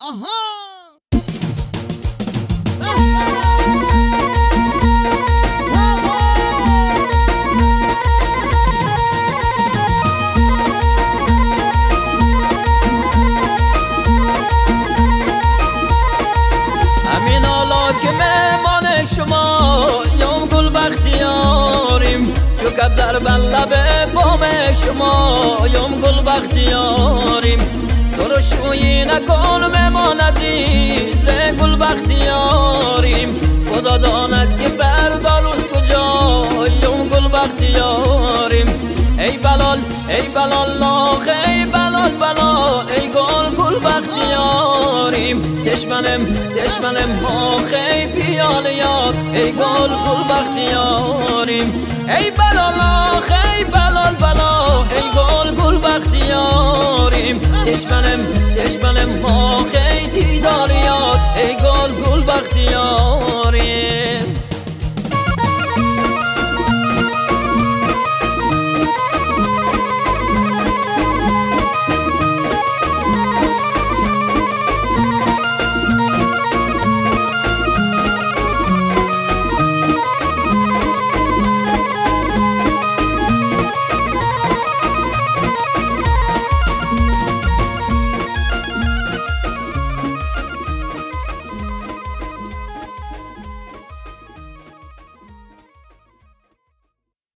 همین حالا که مهمان شما یوم گل بختیاریم، چو کب در لب بام شما یوم گل بختیاریم. تو رو شویی نکن مهماندی ز گل بختیاریم، خدا داند که فردا روز کجا یوم گل بختیاریم. ای بلال ای بلال لاخ ای بلال بلا ای گل بختیاریم. دشمنم آخ ای پیال یار ای گل بختیاریم. ای بلال آخ ای بلال بلا ای گل بختیاریم. دشمنم آخ ای دیدار یار ای گل بختیاریم.